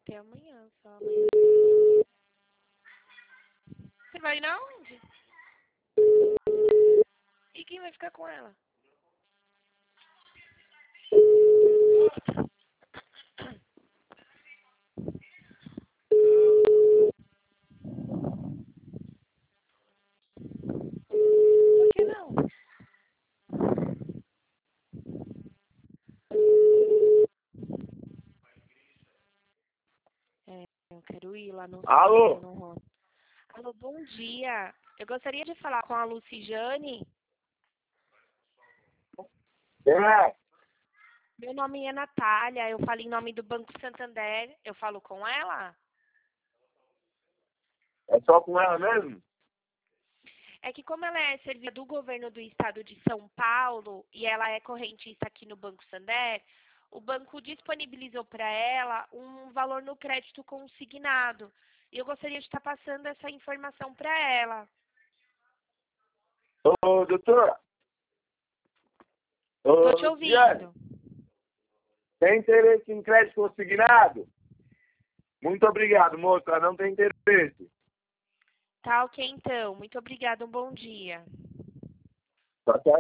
até amanhã só. Amanhã. Você vai na onde? E quem vai ficar com ela? Por que não? Eu quero ir lá no... Alô? No... Alô, bom dia. Eu gostaria de falar com a Lucijane. É, Meu nome é Natália, eu falo em nome do Banco Santander. Eu falo com ela? é só com ela mesmo? É que como ela é servidora do governo do estado de São Paulo e ela é correntista aqui no Banco Santander, o banco disponibilizou para ela um valor no crédito consignado. E eu gostaria de estar passando essa informação para ela. Ô, doutora. Estou Ô, te Luciane, ouvindo. tem interesse em crédito consignado? Muito obrigado, moça. Não tem interesse. Tá ok, então. Muito obrigada. Um bom dia. Tá certo?